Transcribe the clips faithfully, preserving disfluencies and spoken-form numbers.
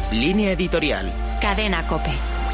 Línea editorial. Cadena COPE.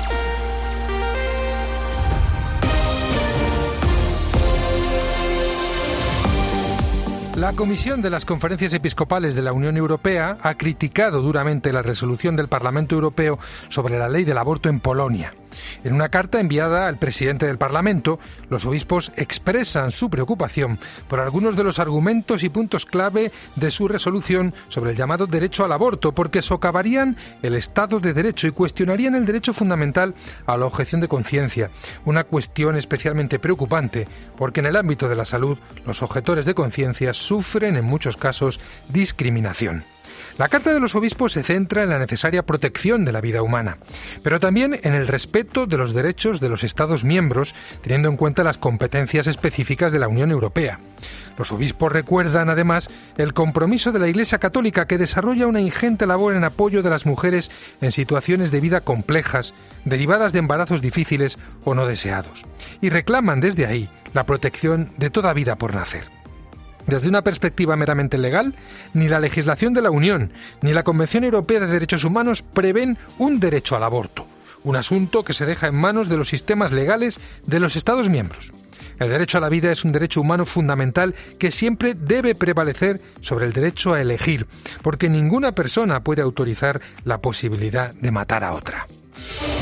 La Comisión de las Conferencias Episcopales de la Unión Europea ha criticado duramente la resolución del Parlamento Europeo sobre la ley del aborto en Polonia. En una carta enviada al presidente del Parlamento, los obispos expresan su preocupación por algunos de los argumentos y puntos clave de su resolución sobre el llamado derecho al aborto, porque socavarían el Estado de Derecho y cuestionarían el derecho fundamental a la objeción de conciencia, una cuestión especialmente preocupante, porque en el ámbito de la salud los objetores de conciencia sufren en muchos casos discriminación. La Carta de los Obispos se centra en la necesaria protección de la vida humana, pero también en el respeto de los derechos de los Estados miembros, teniendo en cuenta las competencias específicas de la Unión Europea. Los obispos recuerdan, además, el compromiso de la Iglesia Católica, que desarrolla una ingente labor en apoyo de las mujeres en situaciones de vida complejas, derivadas de embarazos difíciles o no deseados, y reclaman desde ahí la protección de toda vida por nacer. Desde una perspectiva meramente legal, ni la legislación de la Unión ni la Convención Europea de Derechos Humanos prevén un derecho al aborto, un asunto que se deja en manos de los sistemas legales de los Estados miembros. El derecho a la vida es un derecho humano fundamental que siempre debe prevalecer sobre el derecho a elegir, porque ninguna persona puede autorizar la posibilidad de matar a otra.